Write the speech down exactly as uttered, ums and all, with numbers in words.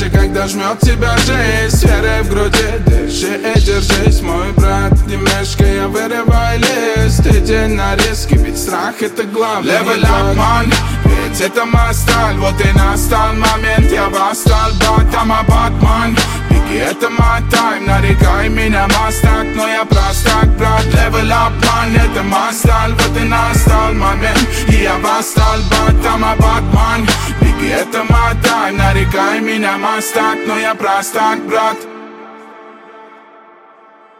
даже когда жмет тебя жизнь. С верой в груди дыши и держись, мой брат. Не мешкай, я вырывай лист. Иди на риски, ведь страх это главный. Level up, man, ведь это моя сталь. Вот и настал момент, я восстал, брат, I'm a Batman. Беги, это мой тайм, нарекай меня мастак, но я простак, брат. Level up, man, это моя сталь. Вот и настал момент, и я восстал, брат, I'm a Batman. Беги, это мой тайм, нарекай меня мастак, но я простак, брат.